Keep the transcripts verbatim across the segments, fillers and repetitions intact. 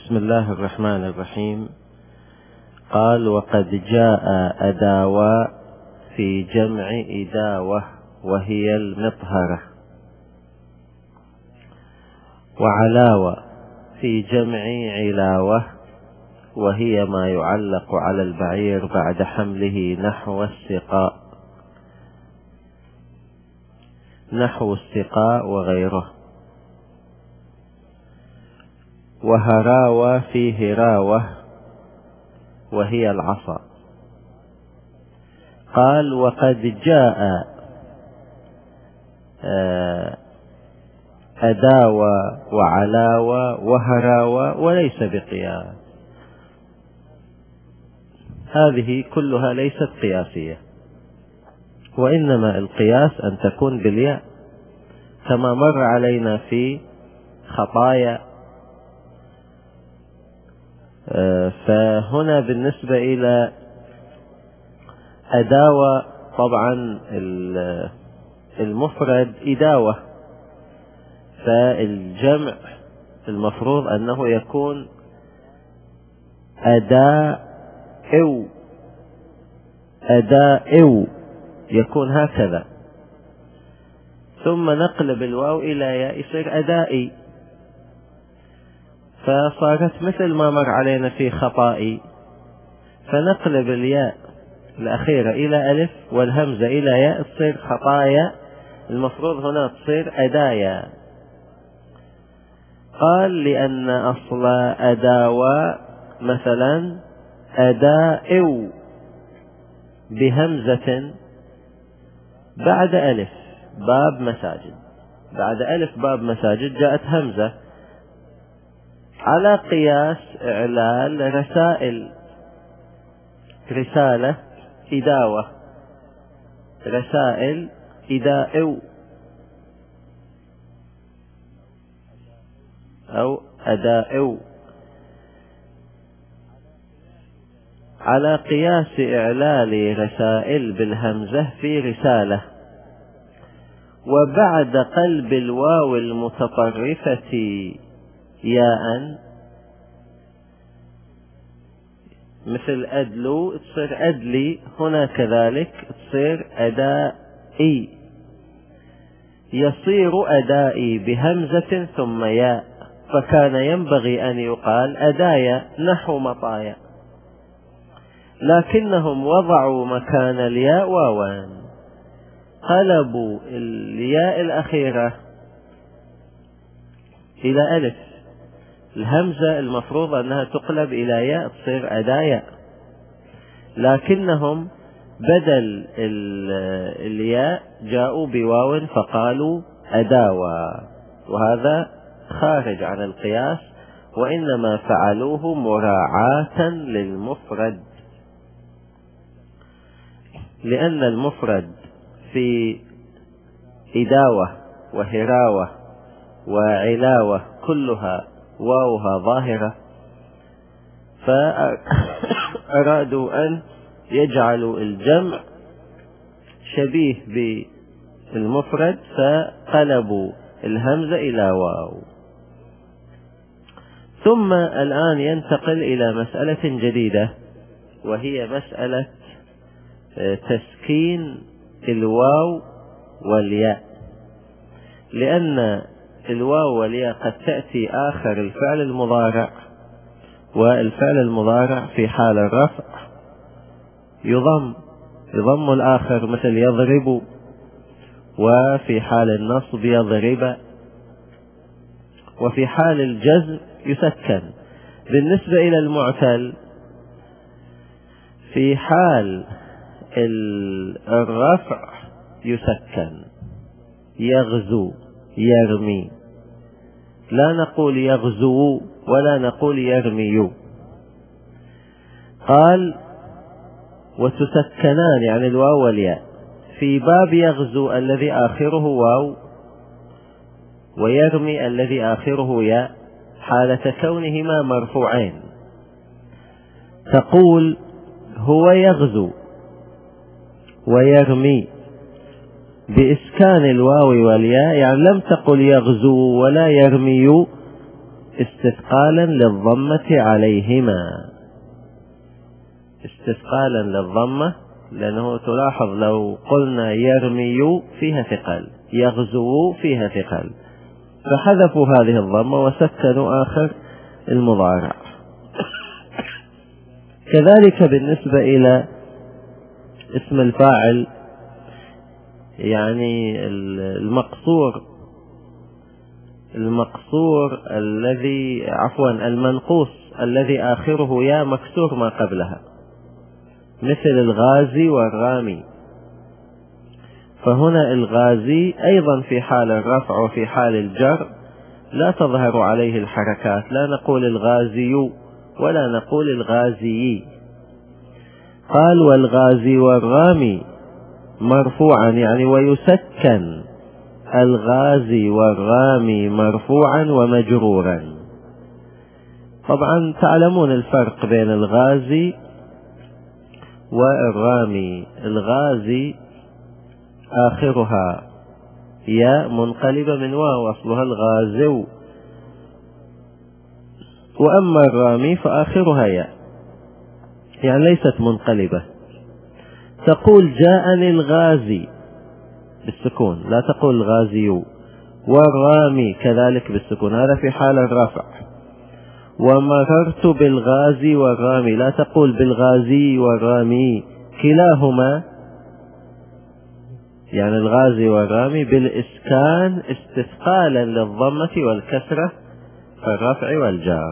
بسم الله الرحمن الرحيم. قال: وقد جاء أداوى في جمع إداوة وهي المطهرة، وعلاوة في جمع علاوة وهي ما يعلق على البعير بعد حمله نحو السقاء نحو السقاء وغيره. وهراوة في هراوة وهي العصا. قال: وقد جاء أداوة وعلاوة وهراوة وليس بقياس. هذه كلها ليست قياسية، وإنما القياس أن تكون بالياء، كما مر علينا في خطايا. فهنا بالنسبة إلى أداوة، طبعا المفرد إداوة، فالجمع المفروض أنه يكون أداء أو أداء أو يكون هكذا، ثم نقلب الواو إلى ياء يصير أدائي، فصارت مثل ما مر علينا في خطائي، فنقلب الياء الأخيرة إلى ألف والهمزة إلى ياء تصير خطايا، المفروض هنا تصير أدايا. قال: لأن أصل أداوى مثلا أداء بهمزة بعد ألف باب مساجد، بعد ألف باب مساجد جاءت همزة، على قياس إعلال رسائل، رسالة إداوة، رسائل إداء أو أداء، على قياس إعلال رسائل بالهمزة في رسالة. وبعد قلب الواو المتطرفة ياء مثل أدلو تصير أدلي، هنا كذلك تصير أدائي، يصير أدائي بهمزة ثم ياء، فكان ينبغي أن يقال أدايا نحو مطايا، لكنهم وضعوا مكان الياء واوان، قلبوا الياء الأخيرة إلى ألف، الهمزة المفروض أنها تقلب إلى ياء تصير أدايا، لكنهم بدل الياء جاءوا بواو فقالوا أداوى، وهذا خارج عن القياس، وإنما فعلوه مراعاة للمفرد، لأن المفرد في إداوة وهراوة وعلاوة كلها واوها ظاهرة، فأرادوا أن يجعلوا الجمع شبيه بالمفرد، فقلبوا الهمزة إلى واو. ثم الآن ينتقل إلى مسألة جديدة، وهي مسألة تسكين الواو والياء، لأن الواو والياء قد تأتي آخر الفعل المضارع، والفعل المضارع في حال الرفع يضم يضم الآخر مثل يضرب، وفي حال النصب يضرب، وفي حال الجزم يسكن. بالنسبة إلى المعتل في حال الرفع يسكن، يغزو يرمي، لا نقول يغزو ولا نقول يرمي. قال: وتسكنان يعني الواو والياء في باب يغزو الذي آخره واو، ويرمي الذي آخره ياء، حالة كونهما مرفوعين. تقول: هو يغزو ويرمي بإسكان الواو والياء، يعني لم تقل يغزو ولا يرمي، استثقالا للضمة عليهما، استثقالا للضمة، لأنه تلاحظ لو قلنا يرمي فيها ثقل، يغزو فيها ثقل، فحذفوا هذه الضمة وسكنوا آخر المضارع. كذلك بالنسبة إلى اسم الفاعل، يعني المقصور المقصور الذي عفوا المنقوص الذي آخره يا مكسور ما قبلها، مثل الغازي والرامي. فهنا الغازي أيضا في حال الرفع وفي حال الجر لا تظهر عليه الحركات، لا نقول الغازي ولا نقول الغازي. قال والغازي والرامي مرفوعا، يعني ويسكن الغازي والرامي مرفوعا ومجرورا. طبعا تعلمون الفرق بين الغازي والرامي. الغازي آخرها ياء منقلبة من واو، أصلها الغازو، وأما الرامي فآخرها ياء، يعني ليست منقلبة. تقول جاءني الغازي بالسكون، لا تقول الغازي، والرامي كذلك بالسكون، هذا في حال الرفع. ومررت بالغازي والرامي، لا تقول بالغازي والرامي، كلاهما يعني الغازي والرامي بالإسكان استثقالا للضمة والكسرة في الرفع والجار.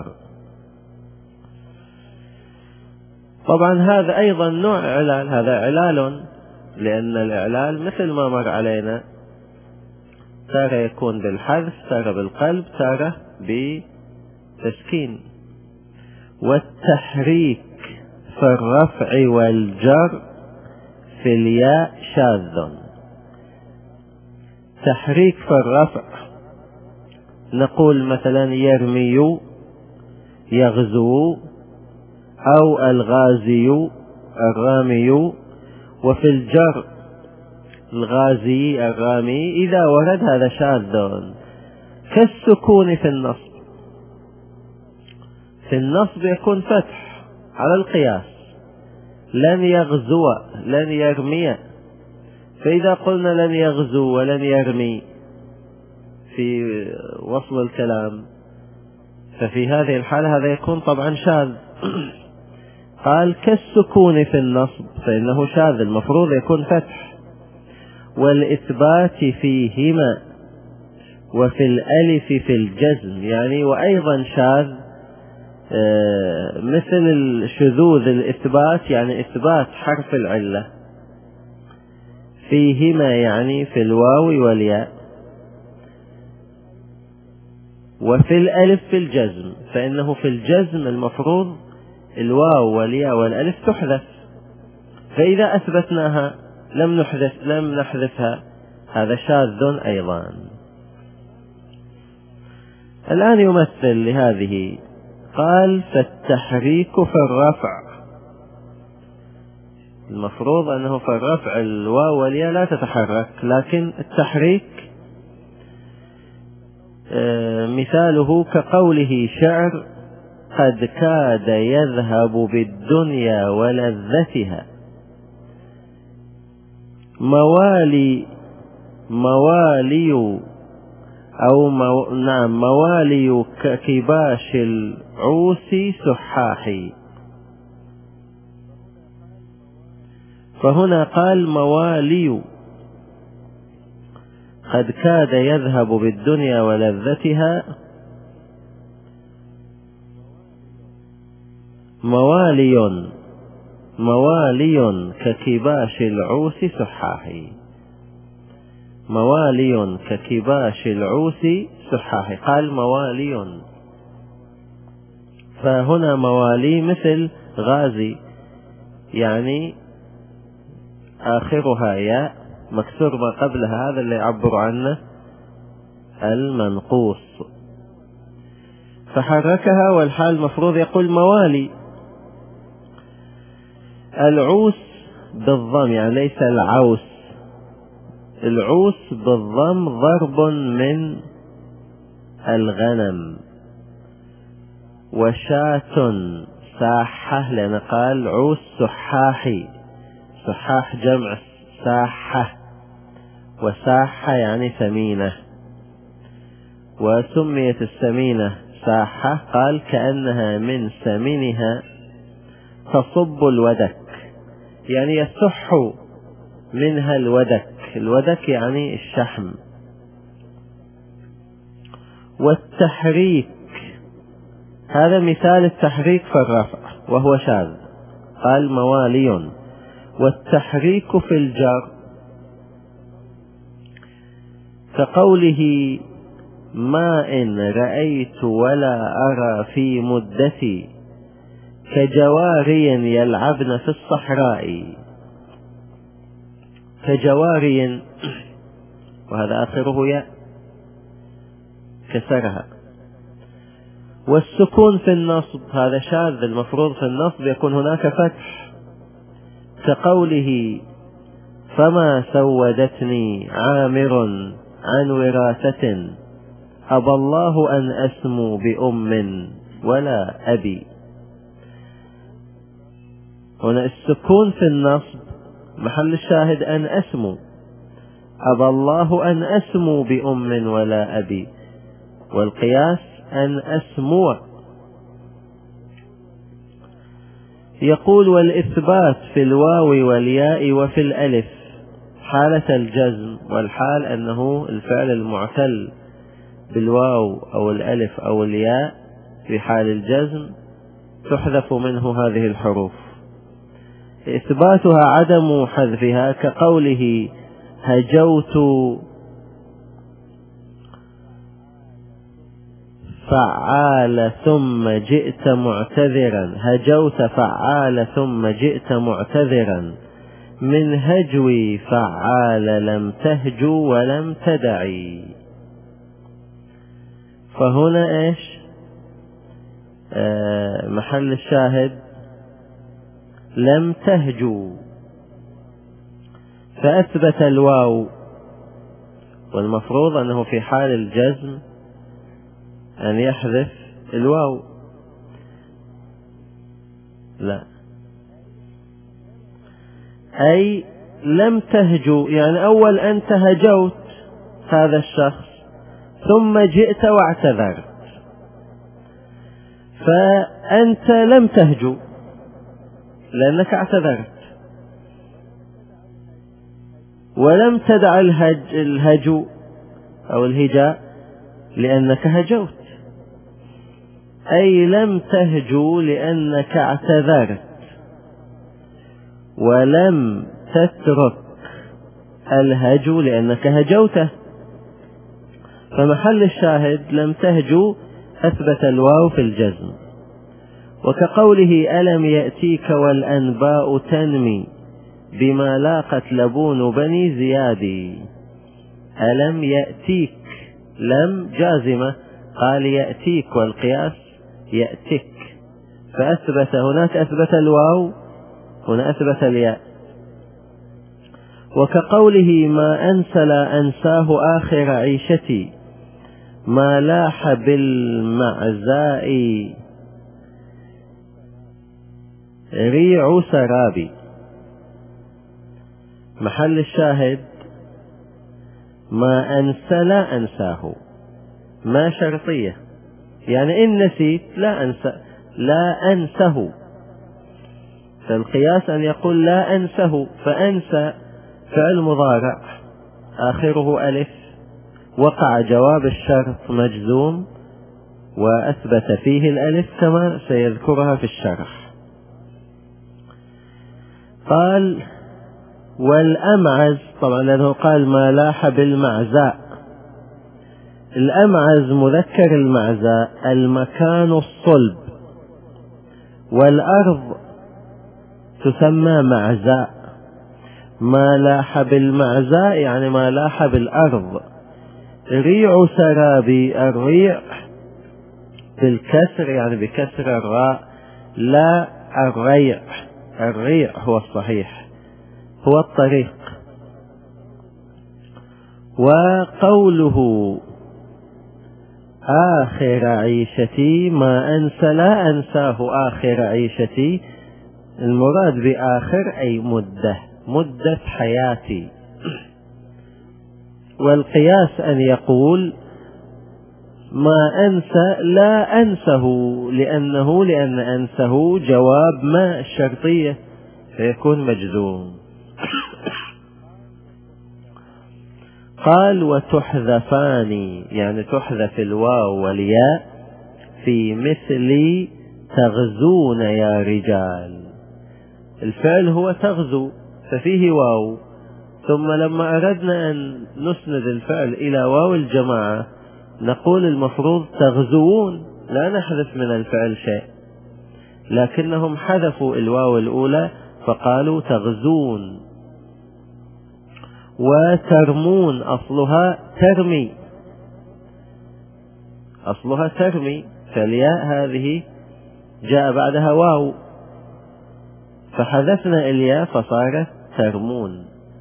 طبعا هذا أيضا نوع علال، هذا علال، لأن الإعلال مثل ما مر علينا تارة يكون بالحذف، تارة بالقلب، تارة بتسكين. والتحريك في الرفع والجر في الياء شاذ. تحريك في الرفع نقول مثلا يرمي، يغزو، أو الغازي، الرامي. وفي الجر الغازي، الرامي، إذا ورد هذا شاذ. كالسكون في النصب، في النصب يكون فتح على القياس، لن يغزو لن يرمي. فإذا قلنا لن يغزو ولن يرمي في وصل الكلام، ففي هذه الحالة هذا يكون طبعا شاذ. قال كالسكون في النصب فإنه شاذ، المفروض يكون فتح. والإثبات فيهما، وفي الألف في الجزم، يعني وأيضا شاذ مثل الشذوذ الإثبات، يعني إثبات حرف العلة. فيهما يعني في الواو والياء. وفي الألف في الجزم، فإنه في الجزم المفروض الواو والياء والألف تحذف، فإذا أثبتناها لم نحذف لم نحذفها، هذا شاذ أيضا. الآن يمثل لهذه، قال فالتحريك في الرفع، المفروض أنه في الرفع الواو والياء لا تتحرك، لكن التحريك مثاله كقوله شعر قد كاد يذهب بالدنيا ولذتها. موالي موالي أو مو نعم موالي ككباش العوس سحاحي. فهنا قال موالي قد كاد يذهب بالدنيا ولذتها، موالي موالي ككباش العوس سحاحي. موالي ككباش العوس سحاحي، قال موالي. فهنا موالي مثل غازي، يعني آخرها ياء مكسور ما قبلها، هذا اللي يعبر عنه المنقوص، فحركها، والحال مفروض يقول موالي. العوس بالضم، يعني ليس العوس، العوس بالضم ضرب من الغنم، وشاة ساحة، لأن قال عوس سحاحي، سحاح جمع ساحة، وساحة يعني ثمينة. وسميت السمينة ساحة قال كأنها من سمنها تصب الودك، يعني يسح منها الودك، الودك يعني الشحم. والتحريك، هذا مثال التحريك في الرفع وهو شاذ، قال موالي. والتحريك في الجر كقوله ما إن رأيت ولا أرى في مدتي كجواري يلعبن في الصحراء. كجواري، وهذا آخره ياء كسرها. والسكون في النصب هذا شاذ، المفروض في النصب يكون هناك فتح، كقوله فما سودتني عامر عن وراثة أبى الله أن أسمو بأم ولا أبي. هنا السكون في النصب محل الشاهد أن أسمو، أبى الله أن أسمو بأم ولا أبي، والقياس أن أسمو. يقول والإثبات في الواو والياء وفي الألف حالة الجزم، والحال أنه الفعل المعتل بالواو أو الألف أو الياء في حال الجزم تحذف منه هذه الحروف. إثباتها عدم حذفها، كقوله هجوت فعال ثم جئت معتذرا، هجوت فعال ثم جئت معتذرا، من هجوي فعال لم تهجو ولم تدعي. فهنا ايش آه محل الشاهد لم تهجو، فأثبت الواو، والمفروض أنه في حال الجزم أن يحذف الواو. لا، أي لم تهجو، يعني أول أنت هجوت هذا الشخص ثم جئت واعتذرت، فأنت لم تهجو لأنك اعتذرت، ولم تدع الهج الهجو أو الهجاء لأنك هجوت، أي لم تهجو لأنك اعتذرت، ولم تترك الهجو لأنك هجوته. فمحل الشاهد لم تهجو أثبت الواو في الجزم. وكقوله ألم يأتيك والأنباء تنمي بما لاقت لبون بني زياد. ألم يأتيك، لم جازمة، قال يأتيك، والقياس يأتيك، فأثبت هناك أثبت الواو، هنا أثبت الياء. وكقوله ما أنسى لا أنساه آخر عيشتي ما لاح بالمعزاء ريع سرابي. محل الشاهد ما أنسى لا أنساه، ما شرطية، يعني إن نسيت لا أنسى لا أنسه، فالقياس أن يقول لا أنسه، فأنسى فعل مضارع آخره ألف، وقع جواب الشرط مجزوم وأثبت فيه الألف كما سيذكرها في الشرح. قال والأمعز، طبعا لأنه قال ما لاح بالمعزاء، الأمعز مذكر المعزاء المكان الصلب، والأرض تسمى معزاء. ما لاح بالمعزاء يعني ما لاح بالأرض. ريع سرابي، الريع بالكسر يعني بكسر الراء، لا الريع، الريع هو الصحيح، هو الطريق. وقوله آخر عيشتي ما أنسى لا أنساه آخر عيشتي. المراد بآخر أي مدة مدة حياتي. والقياس أن يقول ما أنسى لا أنسه، لأنه لأن أنسه جواب ما الشرطية فيكون مجزوم. قال وتحذفان، يعني تحذف الواو والياء في مثل تغزون يا رجال. الفعل هو تغزو ففيه واو، ثم لما أردنا أن نسند الفعل إلى واو الجماعة نقول المفروض تغزوون، لا نحذف من الفعل شيء، لكنهم حذفوا الواو الأولى فقالوا تغزون. وترمون أصلها ترمي، أصلها ترمي، فالياء هذه جاء بعدها واو فحذفنا الياء فصارت ترمون.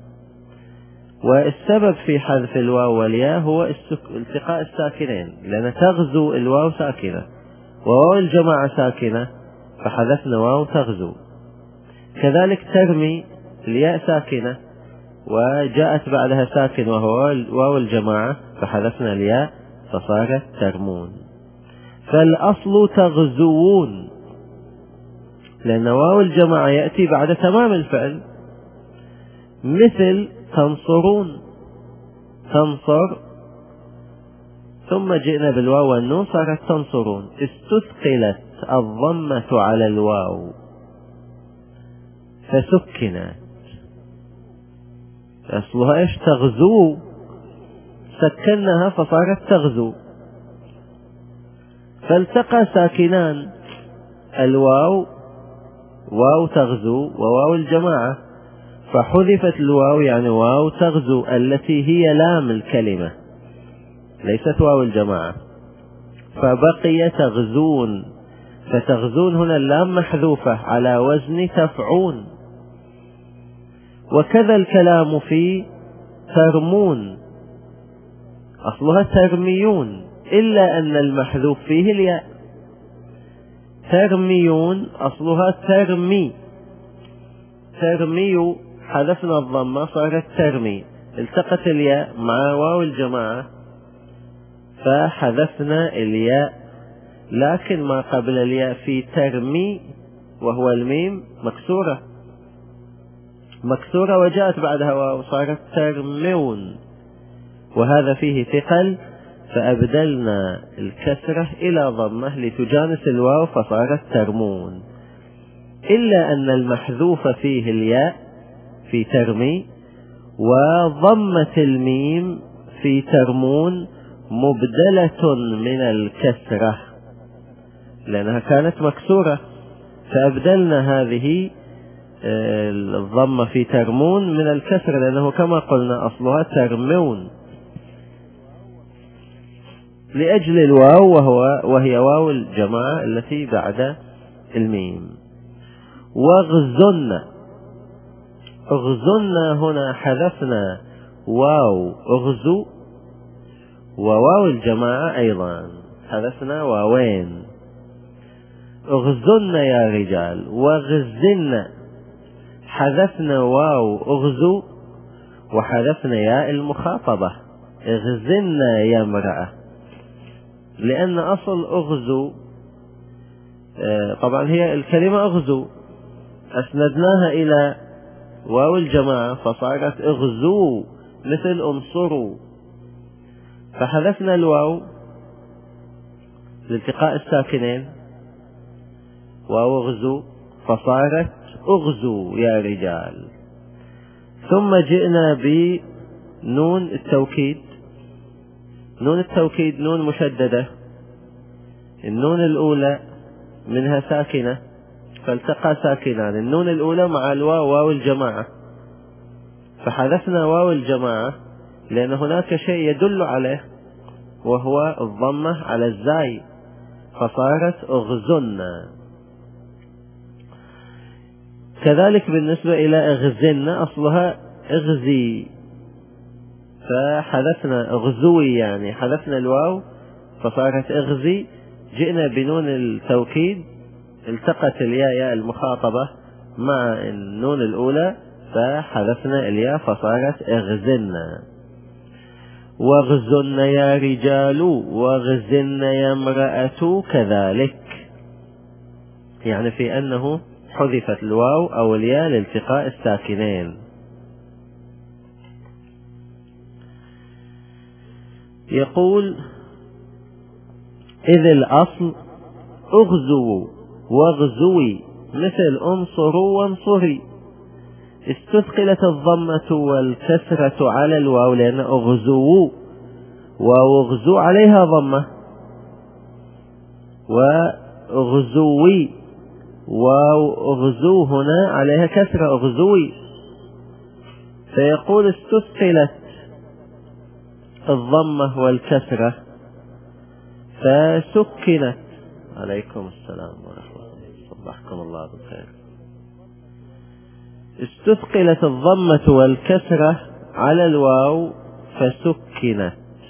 والسبب في حذف الواو والياء هو التقاء الساكنين، لأن تغزو الواو ساكنة وواو الجماعة ساكنة فحذفنا واو تغزو. كذلك ترمي الياء ساكنة وجاءت بعدها ساكن وهو واو الجماعة فحذفنا الياء فصارت ترمون. فالأصل تغزوون، لأن واو الجماعة يأتي بعد تمام الفعل، مثل تنصرون، تنصر ثم جئنا بالواو والنون صارت تنصرون. استثقلت الضمة على الواو فسكنت، أصلها إيش؟ تغزو، سكنها فصارت تغزو. فالتقى ساكنان، الواو واو تغزو وواو الجماعة، فحذفت الواو يعني واو تغزو التي هي لام الكلمة ليست واو الجماعة، فبقي تغزون. فتغزون هنا اللام محذوفة على وزن تفعون. وكذا الكلام في ترمون، أصلها ترميون إلا أن المحذوف فيه الياء. ترميون أصلها ترمي، ترمي حذفنا الضمة صارت ترمي، التقت الياء مع واو الجماعة فحذفنا الياء، لكن ما قبل الياء في ترمي وهو الميم مكسورة مكسورة وجاءت بعدها واو صارت ترمون، وهذا فيه ثقل فأبدلنا الكسرة إلى ضمة لتجانس الواو فصارت ترمون. إلا أن المحذوف فيه الياء في ترمي، وضمة الميم في ترمون مبدلة من الكسرة لأنها كانت مكسورة، فأبدلنا هذه الضمة في ترمون من الكسرة، لأنه كما قلنا أصلها ترمون لأجل الواو وهو وهي واو الجماعة التي بعد الميم. واغزن، اغزن هنا حذفنا واو اغزو وواو الجماعة أيضا حذفنا واوين. اغزن يا رجال، واغزن حذفنا واو اغزو وحذفنا ياء المخاطبة اغزن يا امرأة، لأن أصل اغزو طبعا هي الكلمة اغزو أسندناها إلى واو الجماعة فصارت اغزو مثل انصروا، فحذفنا الواو لالتقاء الساكنين واو اغزو فصارت اغزو يا رجال. ثم جئنا بنون التوكيد، نون التوكيد نون مشددة، النون الأولى منها ساكنة فالتقى ساكنان، النون الأولى مع الواو واو الجماعة فحذفنا واو الجماعة لأن هناك شيء يدل عليه وهو الضمة على الزاي فصارت اغزنا. كذلك بالنسبة إلى اغزن أصلها اغزي فحذفنا اغزوي، يعني حذفنا الواو فصارت اغزي. جئنا بنون التوكيد، التقت الياء ياء المخاطبة مع النون الأولى فحذفنا الياء فصارت اغزن. واغزن يا رجال واغزن يا امرأة كذلك، يعني في أنه حذفت الواو أو الياء لالتقاء الساكنين. يقول إذ الأصل اغزوا واغزوي مثل انصروا وانصري. استثقلت الضمة والكسرة على الواو لأن اغزوا واغزوا عليها ضمة، واغزوي واغزو هنا عليها كسرة اغزوي. فيقول استثقلت الضمة والكسرة فسكنت. عليكم السلام ورحمة الله، صبحكم الله بالخير. استثقلت الضمة والكسرة على الواو فسكنت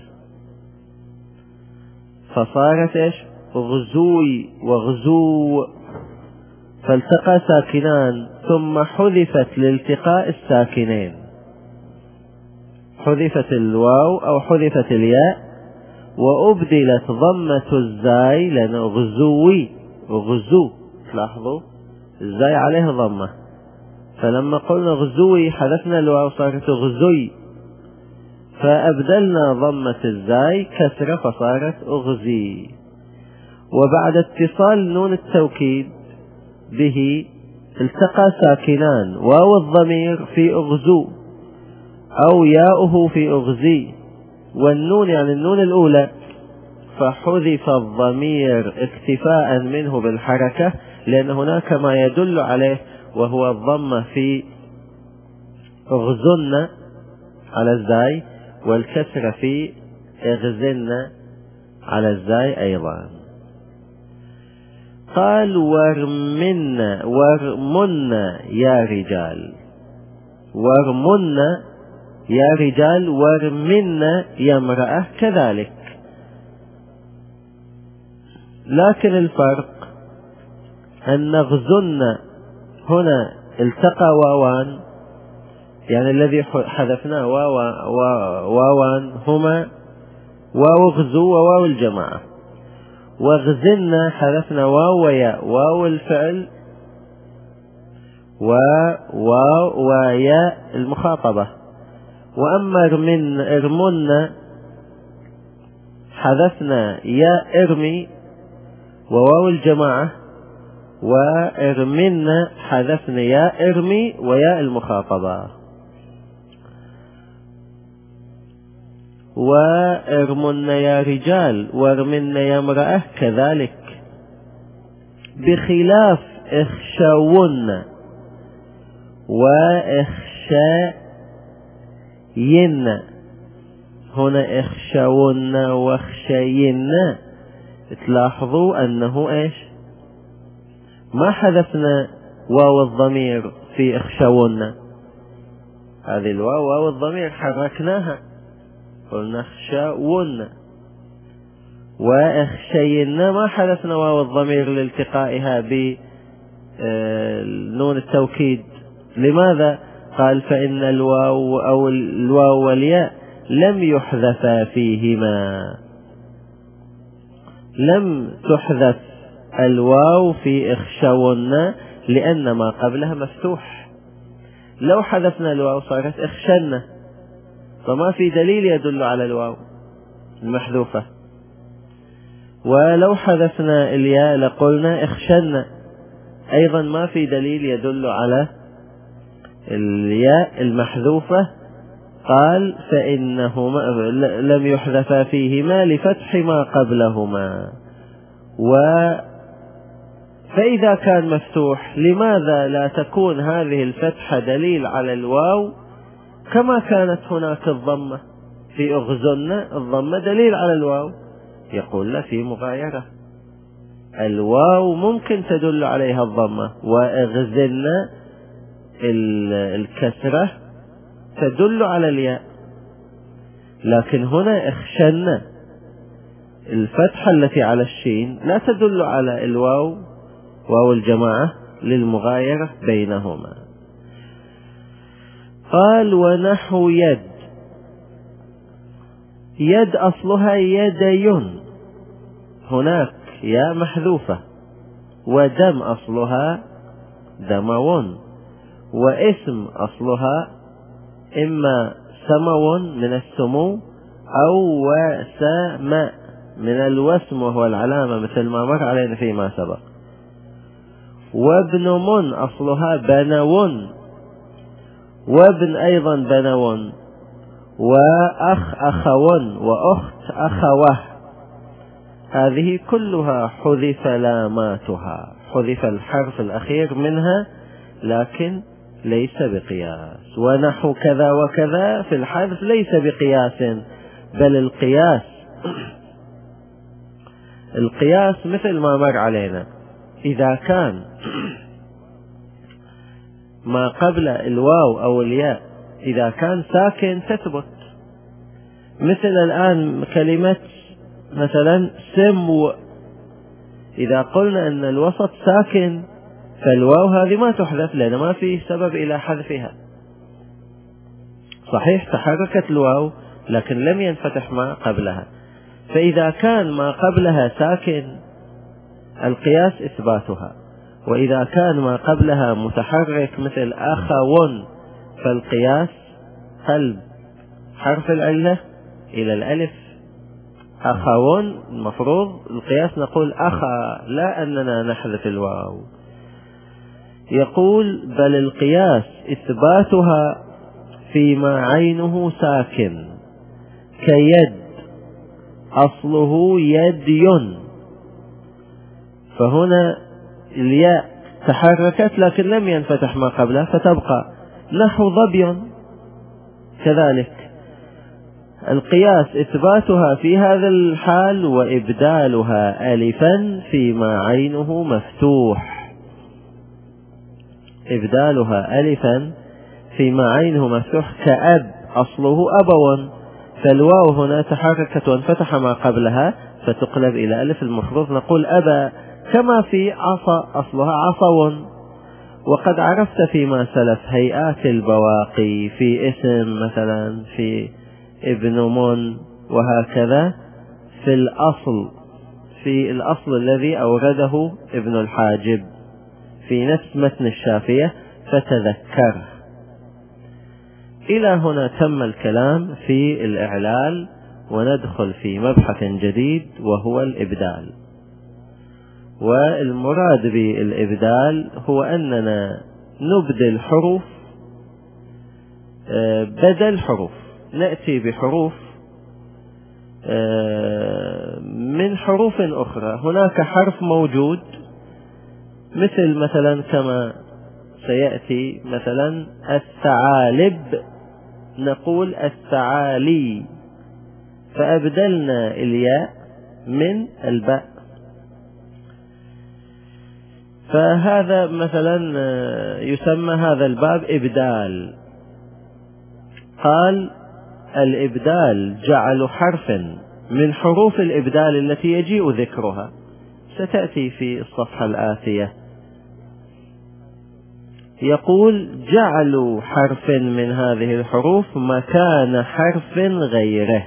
فصارت ايش؟ غزوي وغزو، فالتقى ساكنان ثم حذفت لالتقاء الساكنين، حذفت الواو أو حذفت الياء وأبدلت ضمة الزاي لأنه غزوي وغزو. لاحظوا الزاي عليها ضمة، فلما قلنا غزوي حذفنا الواو صارت غزوي، فأبدلنا ضمة الزاي كسرة فصارت أغزي. وبعد اتصال نون التوكيد به التقى ساكنان، واو الضمير في أغزو أو ياؤه في أغزي، والنون يعني النون الأولى، فحذف الضمير اكتفاء منه بالحركة لأن هناك ما يدل عليه وهو الضمة في اغزن على الزاي والكسر في اغزن على الزاي أيضا. قال وارمن وارمن يا رجال، وارمن يا رجال وارمن يا امرأة كذلك. لكن الفرق أن اغزن هنا التقى واوان، يعني الذي حذفناه واوان هما واو اغزو وواو الجماعة، واغزن حذفنا واو وياء، واو الفعل وواو وياء المخاطبة. وأما ارمن ارمن حذفنا ياء ارمي وواو الجماعة، وارمن حذفنا ياء ارمي وياء المخاطبة. وارمن يا رجال وارمن يا امرأة كذلك، بخلاف اخشون واخشين. هنا اخشون واخشين تلاحظوا أنه إيش؟ ما حذفنا واو الضمير في اخشون، هذه الواو واو الضمير حركناها قلنا اخشون، واخشين ما حذفنا واو الضمير لالتقائها بنون التوكيد. لماذا؟ قال فإن الواو أو الواو والياء لم يحذفا فيهما، لم تحذف الواو في اخشون لأن ما قبلها مفتوح. لو حذفنا الواو صارت اخشن، فما في دليل يدل على الواو المحذوفة. ولو حذفنا الياء لقلنا اخشن، أيضا ما في دليل يدل على الياء المحذوفة. قال فإنهما لم يحذفا فيهما لفتح ما قبلهما. و فإذا كان مفتوح لماذا لا تكون هذه الفتحة دليل على الواو كما كانت هناك الضمة في اغزن؟ الضمة دليل على الواو. يقول لا، في مغايرة، الواو ممكن تدل عليها الضمة، واغزن الكسرة تدل على الياء. لكن هنا اخشن الفتحة التي على الشين لا تدل على الواو، واو الجماعة للمغايرة بينهما. قال ونحو يد، يد أصلها يدين، هناك يا محذوفة، ودم أصلها دمون، واسم أصلها إما سمو من السمو أو وسم من الوسم وهو العلامة مثل ما مر علينا فيما سبق. وابن من أصلها بنون، وابن أيضا بنون، وأخ أخون، وأخت أخوه، هذه كلها حذف لاماتها، حذف الحرف الأخير منها لكن ليس بقياس. ونحو كذا وكذا في الحذف ليس بقياس، بل القياس القياس مثل ما مر علينا، إذا كان ما قبل الواو أو الياء إذا كان ساكن تثبت، مثل الآن كلمة مثلا سمو، إذا قلنا أن الوسط ساكن فالواو هذه ما تحذف لأن ما في سبب إلى حذفها. صحيح تحركت الواو لكن لم ينفتح ما قبلها، فإذا كان ما قبلها ساكن القياس إثباتها، وإذا كان ما قبلها متحرك مثل أخون فالقياس قلب حرف العلة إلى الألف. أخون المفروض القياس نقول أخا، لا أننا نحذف الواو. يقول بل القياس إثباتها فيما عينه ساكن، كيد أصله يدين، فهنا الياء تحركت لكن لم ينفتح ما قبلها فتبقى. نحو ظبي كذلك، القياس إثباتها في هذا الحال وإبدالها ألفا فيما عينه مفتوح، إبدالها ألفا فيما عينه مفتوح، كأب أصله أبوا، فالواو هنا تحركت وانفتح ما قبلها فتقلب إلى ألف، المفروض نقول أبا، كما في عصا أصلها عصو. وقد عرفت فيما سلف هيئات البواقي في اسم مثلا في ابن من وهكذا في الأصل، في الأصل الذي أورده ابن الحاجب في نفس متن الشافية فتذكره. إلى هنا تم الكلام في الإعلال، وندخل في مبحث جديد وهو الإبدال. والمراد بالإبدال هو أننا نبدل حروف بدل حروف، نأتي بحروف من حروف أخرى. هناك حرف موجود مثل مثلا كما سيأتي مثلا الثعالب، نقول الثعالي، فأبدلنا الياء من الباء، فهذا مثلا يسمى هذا الباب إبدال. قال الإبدال جعل حرف من حروف الإبدال التي يجيء ذكرها، ستأتي في الصفحة الآتية. يقول جعلوا حرف من هذه الحروف مكان حرف غيره،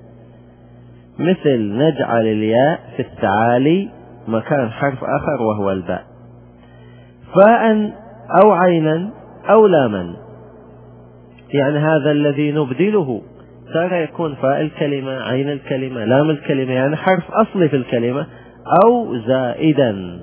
مثل نجعل الياء في التعالي مكان حرف آخر وهو الباء، فاء أو عينا أو لاما، يعني هذا الذي نبدله ترى يكون فاء الكلمة عين الكلمة لام الكلمة، يعني حرف أصلي في الكلمة، أو زائدا،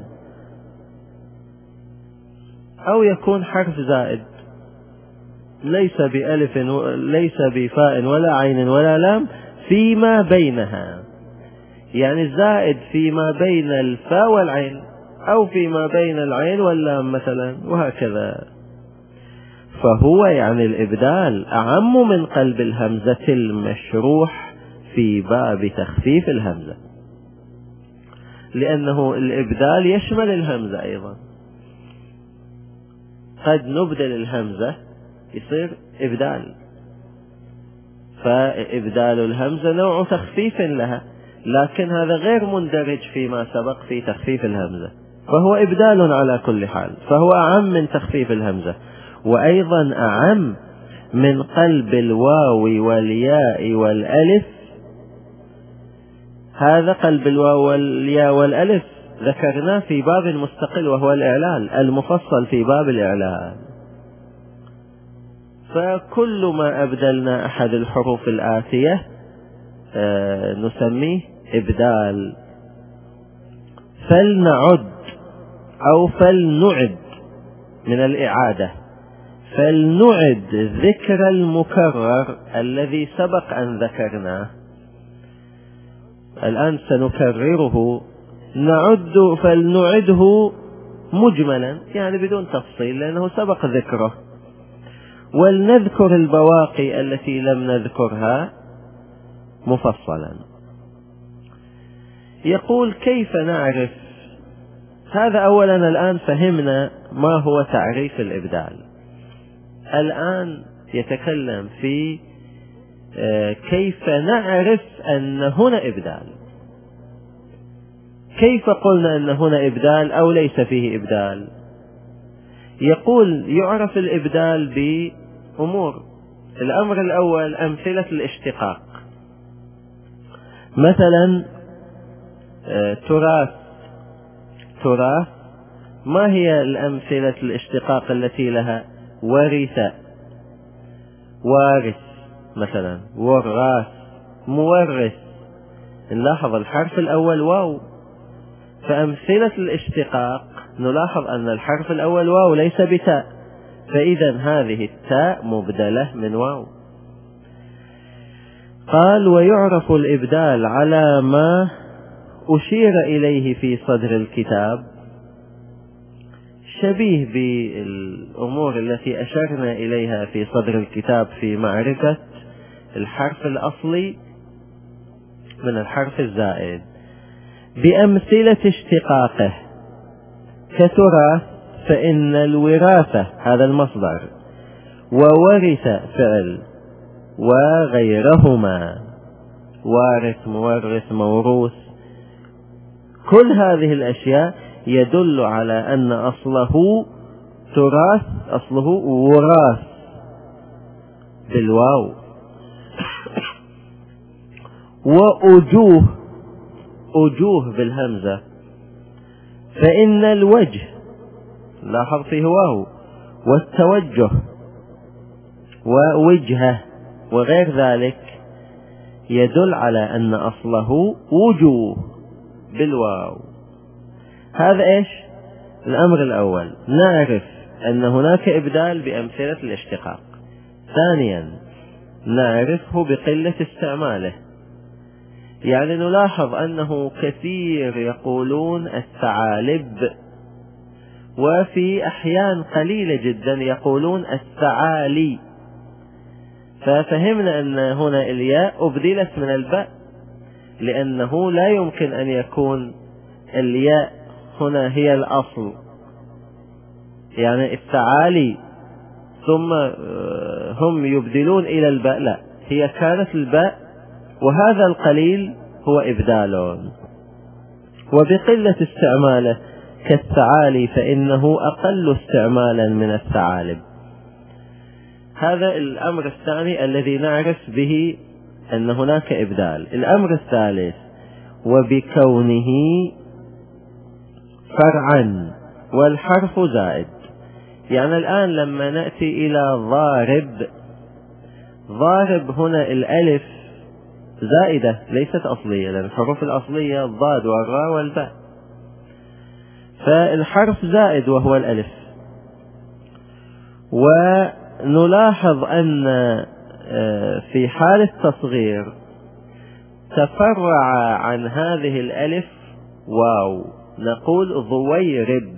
أو يكون حرف زائد ليس بألف ليس بفاء ولا عين ولا لام فيما بينها، يعني الزائد فيما بين الفاء والعين أو فيما بين العين واللام مثلا وهكذا. فهو يعني الإبدال أعم من قلب الهمزة المشروح في باب تخفيف الهمزة، لأنه الإبدال يشمل الهمزة أيضا، قد نبدل الهمزة يصير إبدال، فإبدال الهمزة نوع تخفيف لها، لكن هذا غير مندرج فيما سبق في تخفيف الهمزة، فهو إبدال على كل حال، فهو أعم من تخفيف الهمزة، وأيضا أعم من قلب الواو والياء والألف. هذا قلب الواو والياء والألف ذكرناه في باب مستقل وهو الإعلال المفصل في باب الإعلال. فكل ما أبدلنا أحد الحروف الآتية آه نسميه إبدال. فلنعد أو فلنعد من الإعادة، فلنعد ذكر المكرر الذي سبق أن ذكرناه، الآن سنكرره. نعد فلنعده مجملا يعني بدون تفصيل لأنه سبق ذكره، ولنذكر البواقي التي لم نذكرها مفصلا. يقول كيف نعرف هذا؟ أولا الآن فهمنا ما هو تعريف الإبدال، الآن يتكلم في كيف نعرف أن هنا إبدال. كيف قلنا أن هنا إبدال أو ليس فيه إبدال؟ يقول يعرف الإبدال بأمور. الأمر الأول أمثلة الاشتقاق، مثلا تراث. تراث ما هي الأمثلة الاشتقاق التي لها؟ ورث، وارث مثلا، وراث، مورث. نلاحظ الحرف الأول واو، فأمثلة الاشتقاق نلاحظ أن الحرف الأول واو ليس بتاء، فإذا هذه التاء مبدلة من واو. قال ويعرف الإبدال على ما أشير إليه في صدر الكتاب، شبيه بالأمور التي أشرنا إليها في صدر الكتاب في معرفة الحرف الأصلي من الحرف الزائد بأمثلة اشتقاقه. كتراث فإن الوراثة هذا المصدر، وورث فعل، وغيرهما وارث، مورث، موروث. كل هذه الأشياء يدل على أن أصله تراث، أصله وراث بالواو. وأجوه، أجوه بالهمزة، فإن الوجه لاحظ فيه واو، والتوجه ووجهه وغير ذلك يدل على أن أصله وجوه بالواو. هذا إيش؟ الأمر الأول، نعرف أن هناك إبدال بأمثلة الاشتقاق. ثانيا نعرفه بقلة استعماله، يعني نلاحظ أنه كثير يقولون الثعالب، وفي أحيان قليلة جدا يقولون الثعالي. ففهمنا أن هنا الياء أبدلت من الباء، لأنه لا يمكن أن يكون الياء هنا هي الأصل، يعني الثعالي ثم هم يبدلون إلى الباء، لا، هي كانت الباء، وهذا القليل هو إبدال. وبقلة استعماله كالثعالي فإنه أقل استعمالا من الثعالب. هذا الأمر الثاني الذي نعرف به أن هناك إبدال. الأمر الثالث وبكونه فرعا والحرف زائد، يعني الآن لما نأتي إلى ضارب، ضارب هنا الألف زائدة ليست أصلية، لأن الحروف الأصلية الضاد والراء والباء، فالحرف زائد وهو الألف. ونلاحظ أن في حال التصغير تفرع عن هذه الألف واو، نقول ضويرب،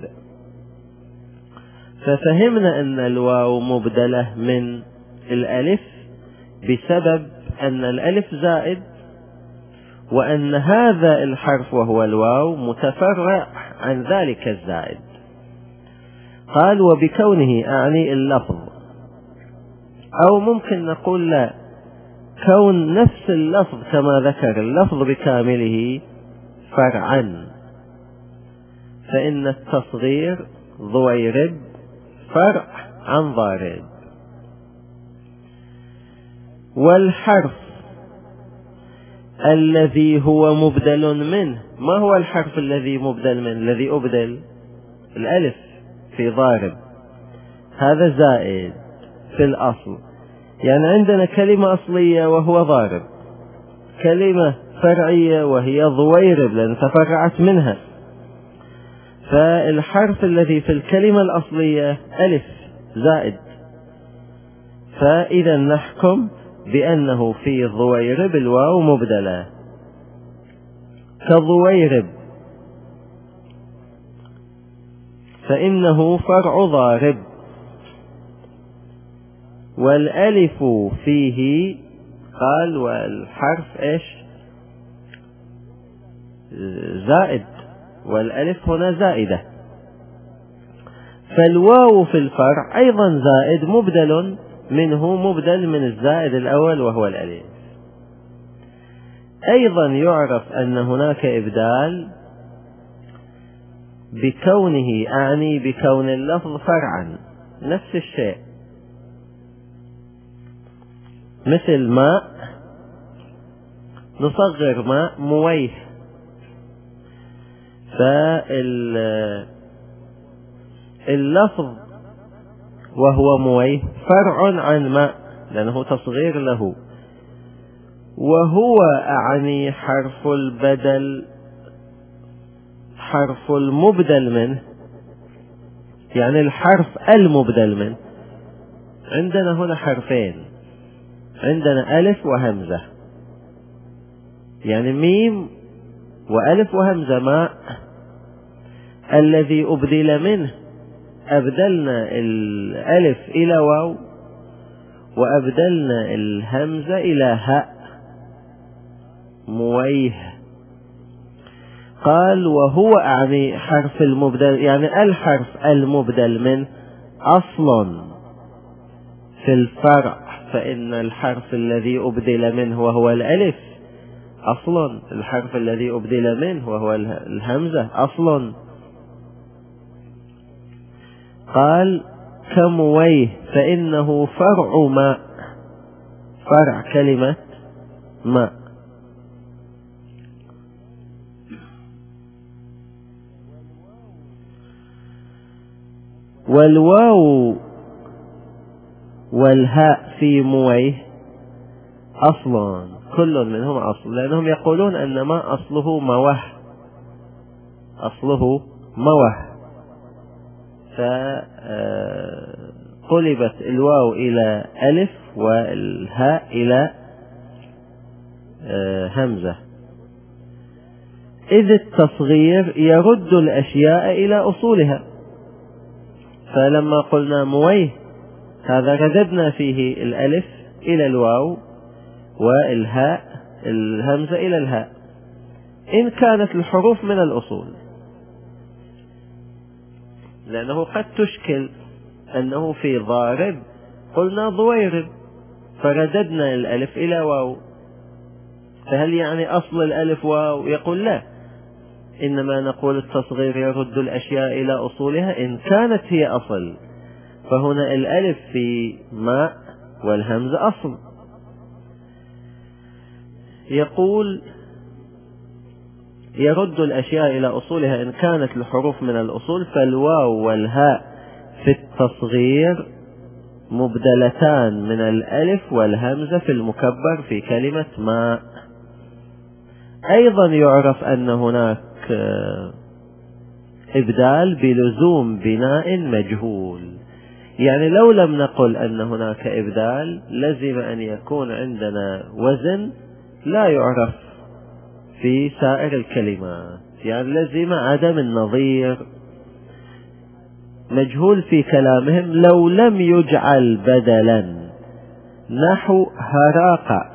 ففهمنا أن الواو مبدلة من الألف بسبب أن الألف زائد، وأن هذا الحرف وهو الواو متفرع عن ذلك الزائد. قال وبكونه أعني اللفظ، أو ممكن نقول لا، كون نفس اللفظ كما ذكر اللفظ بكامله فرعا، فإن التصغير ضويرب فرع عن ضارب. والحرف الذي هو مبدل منه، ما هو الحرف الذي مبدل منه؟ الذي أبدل الألف في ضارب، هذا زائد في الأصل. يعني عندنا كلمة أصلية وهو ضارب، كلمة فرعية وهي ضويرب لأن تفرعت منها، فالحرف الذي في الكلمة الأصلية ألف زائد، فإذا نحكم بأنه في ضويرب الواو مبدلة، كضويرب فإنه فرع ضارب، والألف فيه قال والحرف إيش زائد، والألف هنا زائدة، فالواو في الفرع أيضا زائد مبدل منه، مبدل من الزائد الأول وهو الألف. أيضا يعرف أن هناك إبدال بكونه، أعني بكون اللفظ فرعا، نفس الشيء، مثل ماء نصغر ماء مويه، فاللفظ وهو مويه فرع عن ماء لأنه تصغير له، وهو أعني حرف البدل، حرف المبدل منه، يعني الحرف المبدل منه. عندنا هنا حرفين، عندنا ألف وهمزة، يعني ميم وألف وهمزة ماء، الذي أبدل منه أبدلنا الألف إلى واو وأبدلنا الهمزة إلى هاء مويه. قال وهو أعني حرف المبدل، يعني الحرف المبدل منه أصل في الفرع، فإن الحرف الذي أبدل منه وهو الألف أصل، الحرف الذي أبدل منه وهو الهمزة أصل. قال كمويه فإنه فرع ماء، فرع كلمة ماء. والواو والهاء في مويه أصلا، كل منهم أصل، لأنهم يقولون أن ما أصله موه، أصله موه، فقلبت الواو إلى ألف والهاء إلى همزة، إذ التصغير يرد الأشياء إلى أصولها. فلما قلنا مويه هذا رددنا فيه الألف إلى الواو والهاء الهمزة إلى الهاء إن كانت الحروف من الأصول، لأنه قد تشكل أنه في ضارب قلنا ضويرب فرددنا الألف إلى واو، فهل يعني أصل الألف واو؟ يقول لا، إنما نقول التصغير يرد الأشياء إلى أصولها إن كانت هي أصل، فهنا الألف في ماء والهمزة أصل. يقول يرد الأشياء إلى أصولها إن كانت الحروف من الأصول، فالواو والهاء في التصغير مبدلتان من الألف والهمزة في المكبر في كلمة ماء. أيضا يعرف أن هناك إبدال بلزوم بناء مجهول، يعني لو لم نقل أن هناك إبدال لزم أن يكون عندنا وزن لا يعرف في سائر الكلمات، يعني لزم عدم النظير، مجهول في كلامهم لو لم يجعل بدلا، نحو هراق.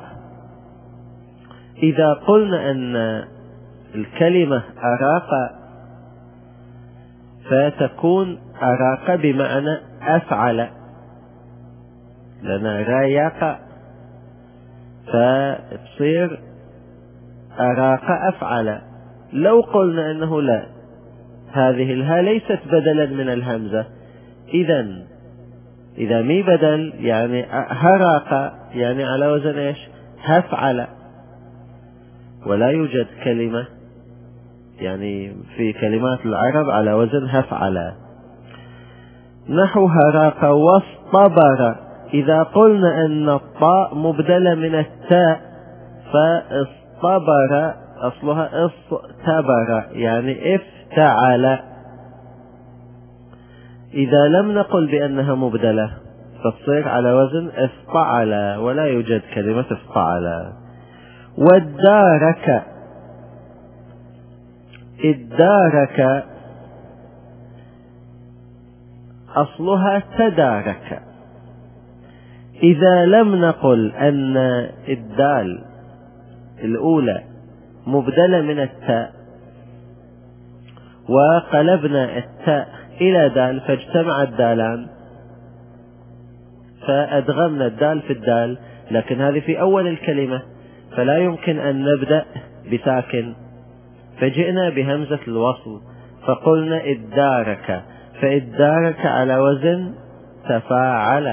إذا قلنا أن الكلمة أراق فتكون أراق بمعنى أفعل، لنا رايق فتصير أراق أفعل. لو قلنا أنه لا، هذه الها ليست بدلا من الهمزة، إذن إذا مي بدل يعني هراق يعني على وزن إيش؟ هفعل، ولا يوجد كلمة يعني في كلمات العرب على وزن هفعل. نحو هراق واصطبر. إذا قلنا أن الطاء مبدلة من التاء فاصطبر أصلها اصطبر يعني افتعل. إذا لم نقل بأنها مبدلة فتصير على وزن افتعل، ولا يوجد كلمة افتعل. والدارك، الدارك أصلها تدارك. إذا لم نقل أن الدال الأولى مبدلة من التاء وقلبنا التاء إلى دال فاجتمع الدالان فأدغمنا الدال في الدال، لكن هذه في أول الكلمة فلا يمكن أن نبدأ بساكن، فجئنا بهمزة الوصل فقلنا إدارك، فإدارك على وزن تفاعل.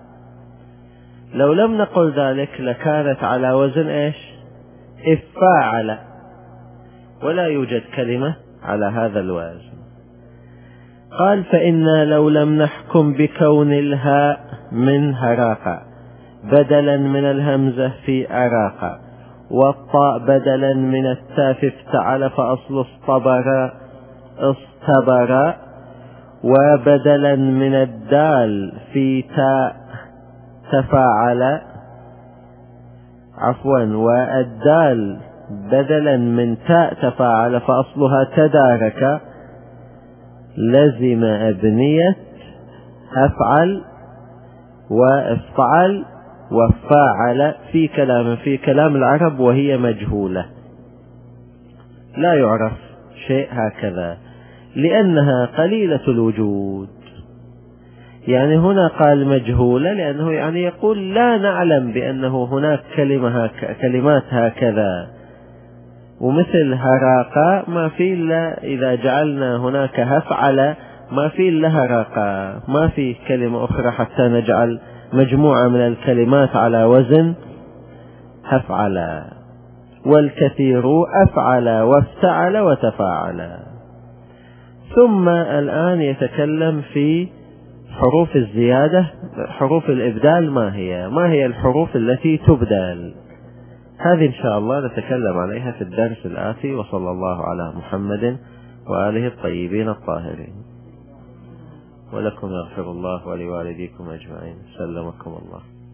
لو لم نقل ذلك لكانت على وزن إيش؟ افاعل، ولا يوجد كلمة على هذا الوزن. قال فإنا لو لم نحكم بكون الهاء من هراق بدلا من الهمزة في أراق، والطاء بدلا من التاء في افتعل، فأصل اصطبر اصطبر، وبدلا من الدال في تاء تفاعل، عفوا والدال بدلا من تاء تفاعل فأصلها تدارك، لزم أبنية أفعل وافتعل وفاعل في كلام في كلام العرب، وهي مجهولة لا يعرف شيء هكذا لأنها قليلة الوجود. يعني هنا قال مجهولة لأنه يعني يقول لا نعلم بأنه هناك كلمة هك كلمات هكذا، ومثل هراقة ما في إلا إذا جعلنا هناك هفعل ما في إلا هراقة، ما في كلمة أخرى حتى نجعل مجموعة من الكلمات على وزن هفعل. والكثير أفعل وافتعل وتفاعل. ثم الآن يتكلم في حروف الزيادة، حروف الإبدال ما هي ما هي الحروف التي تبدل. هذه إن شاء الله نتكلم عليها في الدرس الآتي، وصلى الله على محمد وآله الطيبين الطاهرين. ولكم يغفر الله ولوالديكم أجمعين. سلمكم الله.